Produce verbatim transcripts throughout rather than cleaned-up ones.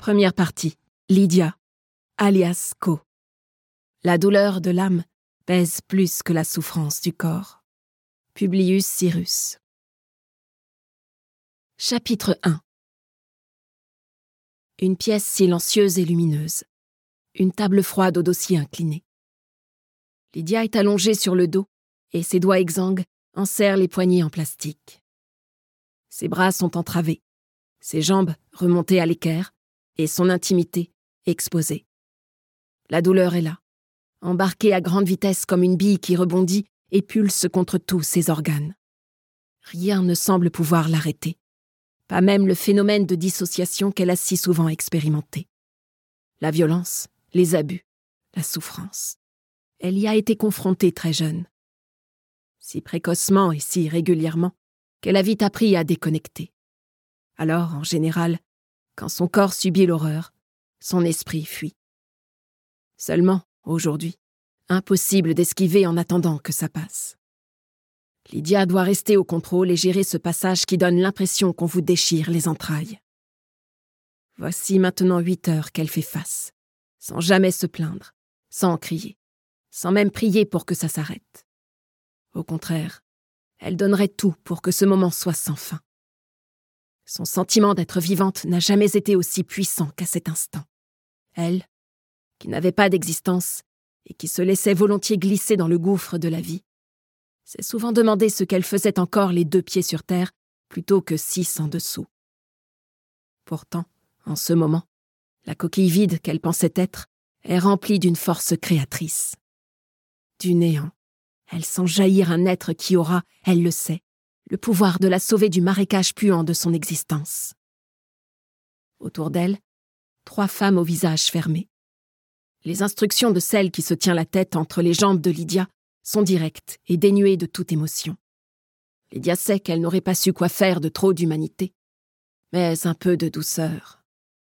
Première partie. Lydia, alias Co. La douleur de l'âme pèse plus que la souffrance du corps. Publius Syrus. Chapitre un. Une pièce silencieuse et lumineuse. Une table froide au dossier incliné. Lydia est allongée sur le dos et ses doigts exsangues enserrent les poignées en plastique. Ses bras sont entravés, ses jambes remontées à l'équerre et son intimité exposée. La douleur est là, embarquée à grande vitesse comme une bille qui rebondit et pulse contre tous ses organes. Rien ne semble pouvoir l'arrêter, pas même le phénomène de dissociation qu'elle a si souvent expérimenté. La violence, les abus, la souffrance. Elle y a été confrontée très jeune. Si précocement et si régulièrement qu'elle a vite appris à déconnecter. Alors, en général, quand son corps subit l'horreur, son esprit fuit. Seulement, aujourd'hui, impossible d'esquiver en attendant que ça passe. Lydia doit rester au contrôle et gérer ce passage qui donne l'impression qu'on vous déchire les entrailles. Voici maintenant huit heures qu'elle fait face, sans jamais se plaindre, sans crier, sans même prier pour que ça s'arrête. Au contraire, elle donnerait tout pour que ce moment soit sans fin. Son sentiment d'être vivante n'a jamais été aussi puissant qu'à cet instant. Elle, qui n'avait pas d'existence et qui se laissait volontiers glisser dans le gouffre de la vie, s'est souvent demandé ce qu'elle faisait encore les deux pieds sur terre plutôt que six en dessous. Pourtant, en ce moment, la coquille vide qu'elle pensait être est remplie d'une force créatrice. Du néant, elle sent jaillir un être qui aura, elle le sait, le pouvoir de la sauver du marécage puant de son existence. Autour d'elle, trois femmes au visage fermé. Les instructions de celle qui se tient la tête entre les jambes de Lydia sont directes et dénuées de toute émotion. Lydia sait qu'elle n'aurait pas su quoi faire de trop d'humanité, mais un peu de douceur.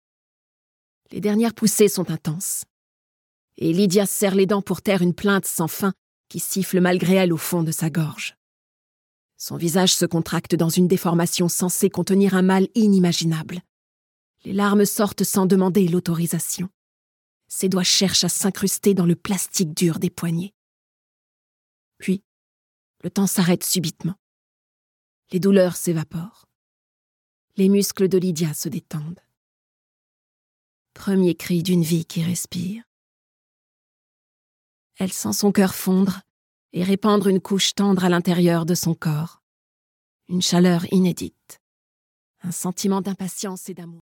Les dernières poussées sont intenses, et Lydia serre les dents pour taire une plainte sans fin qui siffle malgré elle au fond de sa gorge. Son visage se contracte dans une déformation censée contenir un mal inimaginable. Les larmes sortent sans demander l'autorisation. Ses doigts cherchent à s'incruster dans le plastique dur des poignets. Puis, le temps s'arrête subitement. Les douleurs s'évaporent. Les muscles de Lydia se détendent. Premier cri d'une vie qui respire. Elle sent son cœur fondre et répandre une couche tendre à l'intérieur de son corps. Une chaleur inédite. Un sentiment d'impatience et d'amour.